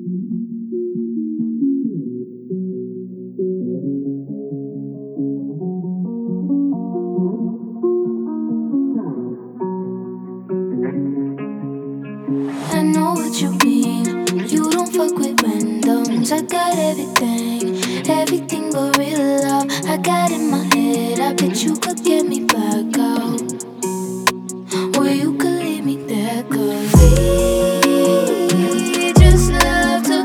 I know what you mean. You don't fuck with randoms. I got everything but real love. I got in my head. I bet you could get me back out. Or you could leave me there, 'cause we just love to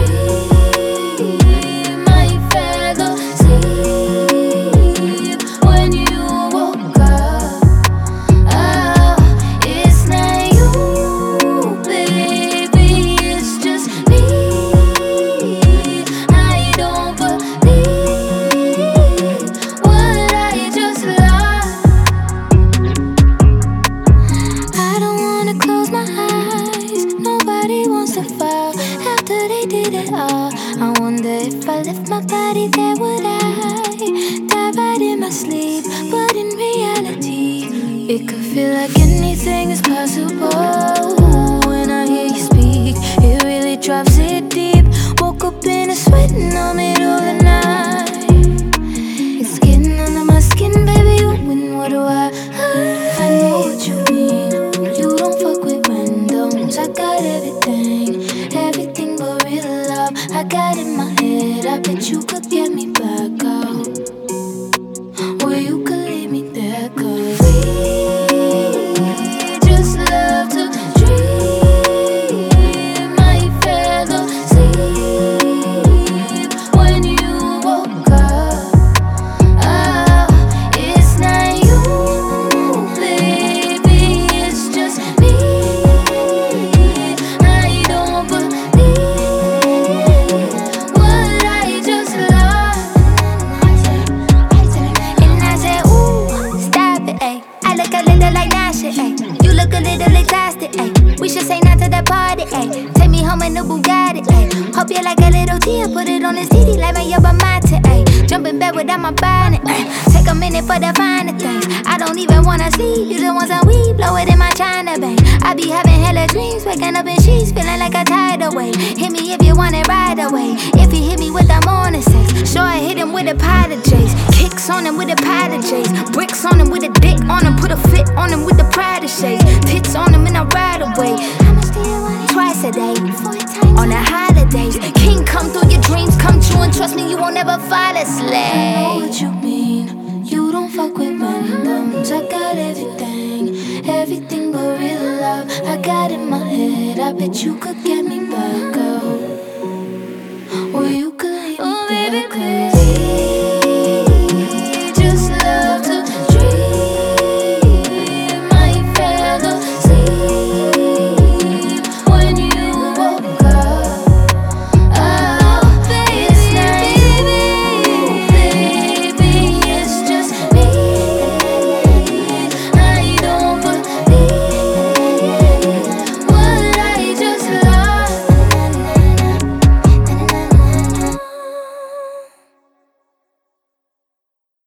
dream. My fantasy when you woke up. Oh, it's not you, baby, it's just me. I don't believe what I just lost. I don't wanna close my eyes. Nobody wants to fall after they did it all. I wonder if I left my body there, would I die right in my sleep? But in reality, it could feel like anything is possible when I hear you speak. It really drops it deep. Woke up in a sweat in the middle of the night. It's getting under my skin, baby. You win, what do I know what you mean. You don't fuck with randoms. I got everything but real love. I got in my head. I bet you could get me back out. Or you could leave me there, 'cause we just love to dream. My fantasy when you woke up. Oh, it's not you, baby, it's just me. I don't believe what I just lost. And I said, ooh, stop it, ayy. I look a little like Nasha, ayy. You look a little exhausted, ayy. We should say not to the party, ayy. Take me home in the Bugatti, ayy. Hope you like a little tea, put it on the CD like my yerba mate, ayy. Jump in bed without my bonnet, ayy. Take a minute for the finer things. I don't even wanna sleep, you the ones that we blow it in my China bank. I be having hella dreams, waking up in sheets, feeling like a tidal wave. Hit me if you want it right away. If you hit me with the morning sex, sure I hit him with a pot of J's. Kicks on him with a pot of J's. Bricks on him with a dick on him. Put a fit on him with the Prada shades. Tits on him and I ride away. Twice a day, on the holidays. King come through your dreams, come true, and trust me, you won't ever fall asleep. I know what you mean. You don't fuck with randoms. I got everything but real love. I got in my head. I bet you could get me